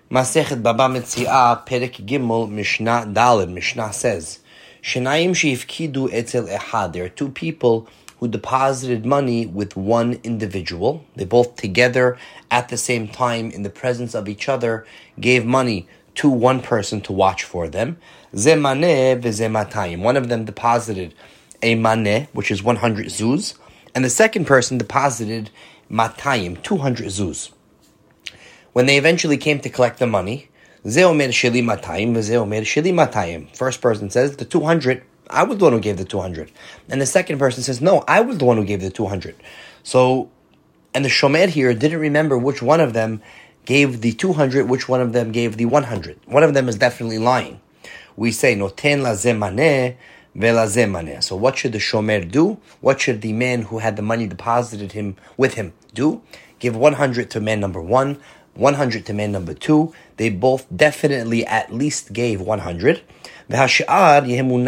Masechet Baba Metziah, Perek Gimel, Mishnah Daled. Mishnah says, Shenayim sheifkidu etzel echad. There are two people who deposited money with one individual. They both together at the same time in the presence of each other gave money to one person to watch for them. Ze maneh v'ze matayim. One of them deposited a maneh, which is 100 zuz, and the second person deposited matayim, 200 zuz. When they eventually came to collect the money, Ze omer sheli matayim v'ze omer sheli matayim. First person says, the 200, I was the one who gave the 200. And the second person says, no, I was the one who gave the 200. So, and the shomer here didn't remember which one of them gave the 200, which one of them gave the 100. One of them is definitely lying. We say, noten la ze maneh ve'la ze maneh. So what should the shomer do? What should the man who had the money deposited with him do? Give 100 to man number 1, 100 to man number 2. They both definitely at least gave 100. And then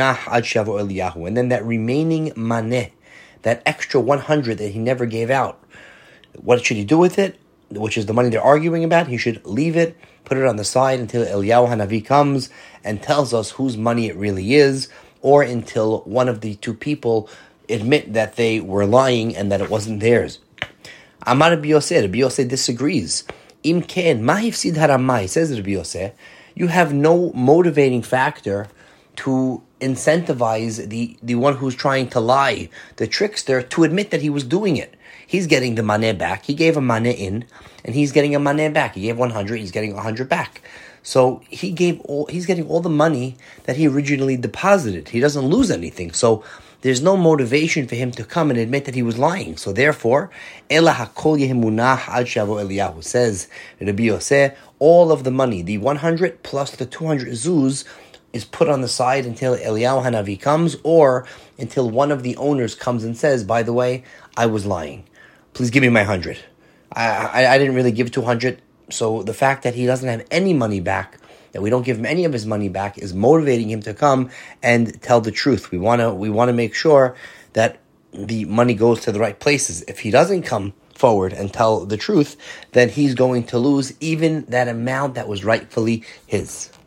that remaining maneh, that extra 100 that he never gave out, what should he do with it? Which is the money they're arguing about. He should leave it, put it on the side until Eliyahu Hanavi comes and tells us whose money it really is, or until one of the two people admit that they were lying and that it wasn't theirs. Amar Rabbi Yosef disagrees. Im ken mahifsid haramai, says Rabbi Yosef, you have no motivating factor to incentivize the one who's trying to lie, the trickster, to admit that he was doing it. He's getting the maneh back. He gave a maneh in, and he's getting a maneh back. He gave 100, he's getting 100 back. So he's getting all the money that he originally deposited. He doesn't lose anything. So there's no motivation for him to come and admit that he was lying. So therefore, Ela hakol yehimunach ad shavo Eliyahu, says Rabbi Yosef, all of the money, the 100 plus the 200 zuz, is put on the side until Eliyahu Hanavi comes, or until one of the owners comes and says, by the way, I was lying. Please give me my 100. I didn't really give 200. So the fact that he doesn't have any money back, that we don't give him any of his money back, is motivating him to come and tell the truth. We want to make sure that the money goes to the right places. If he doesn't come forward and tell the truth, then he's going to lose even that amount that was rightfully his.